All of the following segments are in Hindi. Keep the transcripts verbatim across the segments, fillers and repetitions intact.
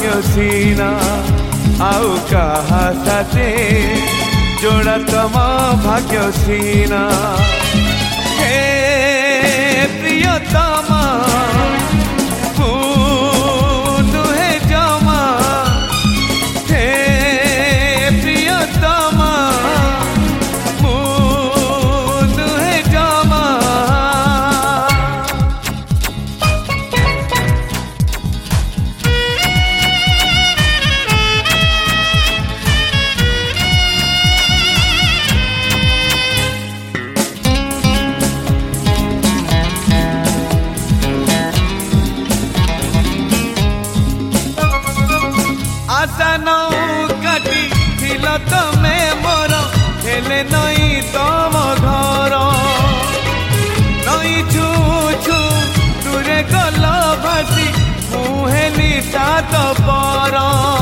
भाग्यसीना आउ कहा साथे जोड़ा तम भाग्यसीना हे प्रियतमा नुहे जमा हे प्रियतमा नुहे जमा आशा नौकाटी थिल तमे मोर हेले नई तम घर नई छु छु दूरे गल भासी मुहेली सात पर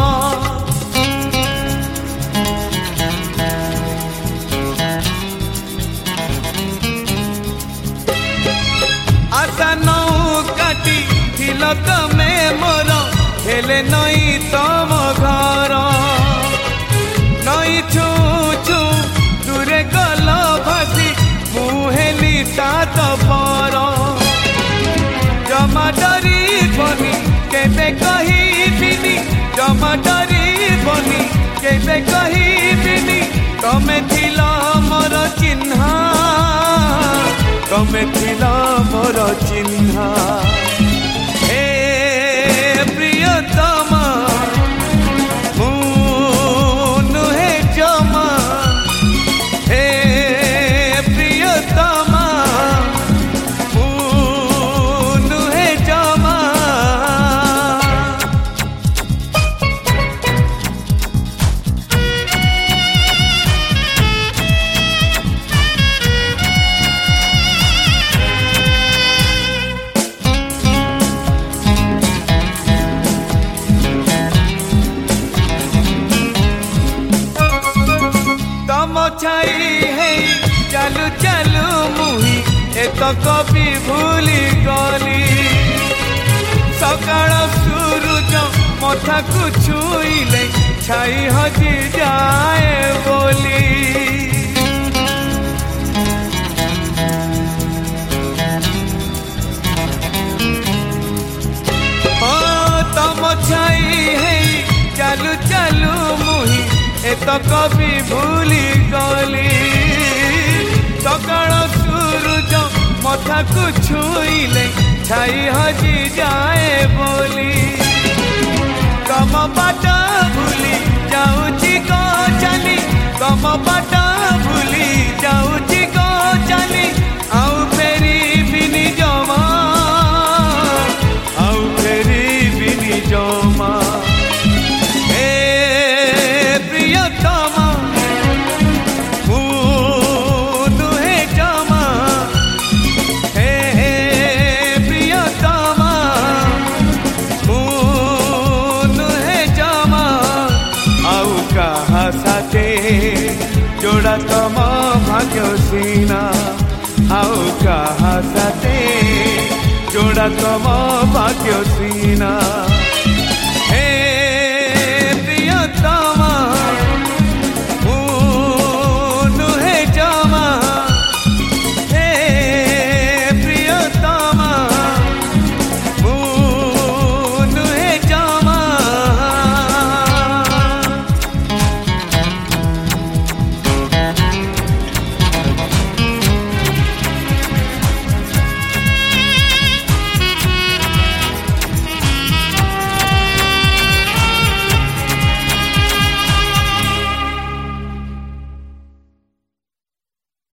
आशा नौकाटी थिल तमे मोर हेले नई तम घर नई छु छु दूरे गल भासी मुहेली सात पर जमा डरी बनी केबे कहिबिनी जमा डरी बनी केबे कहिबिनी तमे थिला मोर चिन्ह तमे थिला मोर चिन्ह हे प्रियतमा नुहे जमा हे प्रियतमा नुहे जमा छाई है चालू चालू मुही ए तो कभी भूली गली सकाळ सूरज मथा को छुईले छाई हजी जाए बोली ओ तम छाई है चालू चालू मुही ए तो कभी भूली गली सकाळ सूरज मथा को छुईले छाई हजी जाए बोली कम बाट भूली जाऊची को चली कम बाट भूली जाऊची को चली आउ फेरी बिनी जमा आउ फेरी बिनी जमा प्रियतमा नुहे जमा हे हे प्रियतमा नुहे जमा आउ कहा साथे जोड़ा तम भाग्यसीना आउ कहा साथे जोड़ा तम भाग्यसीना